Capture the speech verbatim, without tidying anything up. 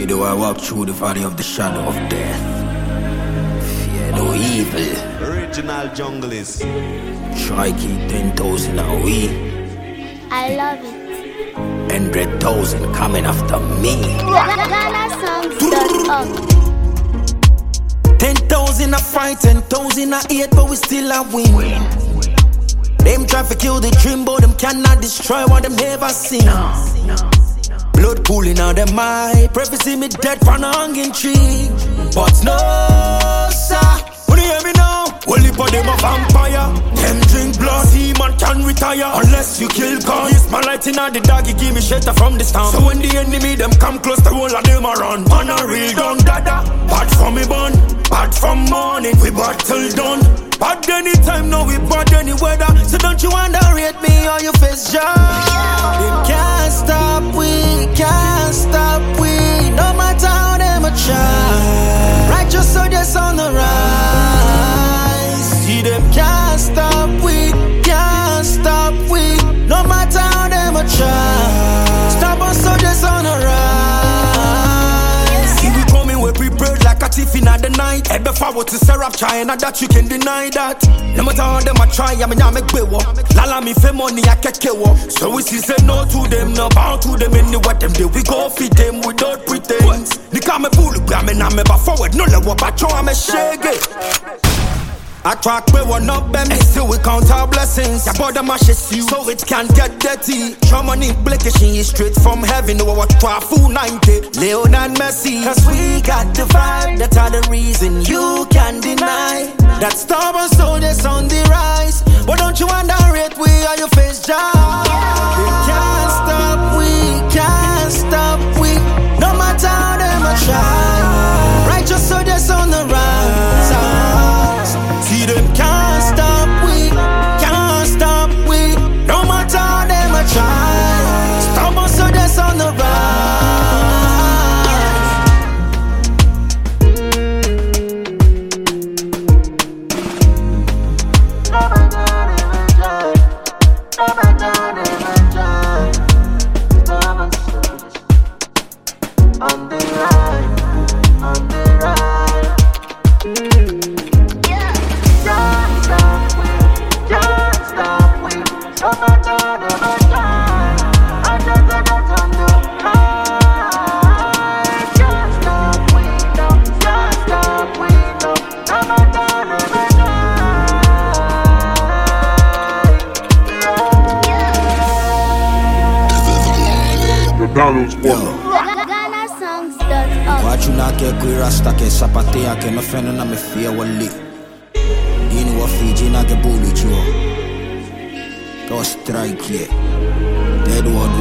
Yea, though I walk through the valley of the shadow of death, fear no evil. Original junglist. Try keep ten thousand a we. I love it. Hundred thousand coming after me. Ghana songs dot org. Ten thousand a fight, ten thousand a hate, but we still a win. Them try to kill the dream, but them cannot destroy what them never seen. No, no. Blood pooling out them eye, prophecy me dead from a hanging tree. But no, sir, when you hear me now, only for them a vampire. Them drink blood, demon can retire. Unless you kill God, it's my light in the dog, you give me shelter from the storm. So when the enemy them come close, the whole of them a run. Man a real done dada, bad from me bun, bad from morning, we battle done. Bad anytime, now we bad any weather. So don't you underrate me or you face job. Them can't stop, we can't stop, we. No matter how them a try. Righteous soldiers on the rise. See them can't stop, we can't stop, we. No matter how them a try. Stubborn soldiers on the rise. See we coming, we prepared like a thief in the night. Head forward to Sarah China, that you can deny that. No matter how them a try, I mean I make bewo. Lala me for money, I can kewo. So we see say no to them, no bound to them. Any what them do, we go feed them without pretense. They come me pull up, I mean I me back forward. No level, but you I'm a shaggy. I track we one up them, and still we count our blessings. Your body mashes you, so it can't get dirty. Trauma implication is straight from heaven. No what for full ninety, Leon and Messi. Cause we got the vibe, that's all the reason you can deny. That stubborn soldiers on the rise. But don't you underrate we are your face job. We can't stop, we can't stop, we. No matter how them a try. Righteous soldiers on the rise. See them can't stop, we can't stop, we. No matter how them a try. Stubborn soldiers on the On the ride, on the ride. Yeah. Can't stop we, can't stop we. No matter the time, I just got on the ride. Can't stop we, no, can't stop we, no. No matter the time. The Donald Spoiler. Wachuna ke kui rasta ke sapatea ke no feno na me fia wali. Dini wa Fiji na ke bulu chuo. Go strike ye. Dead one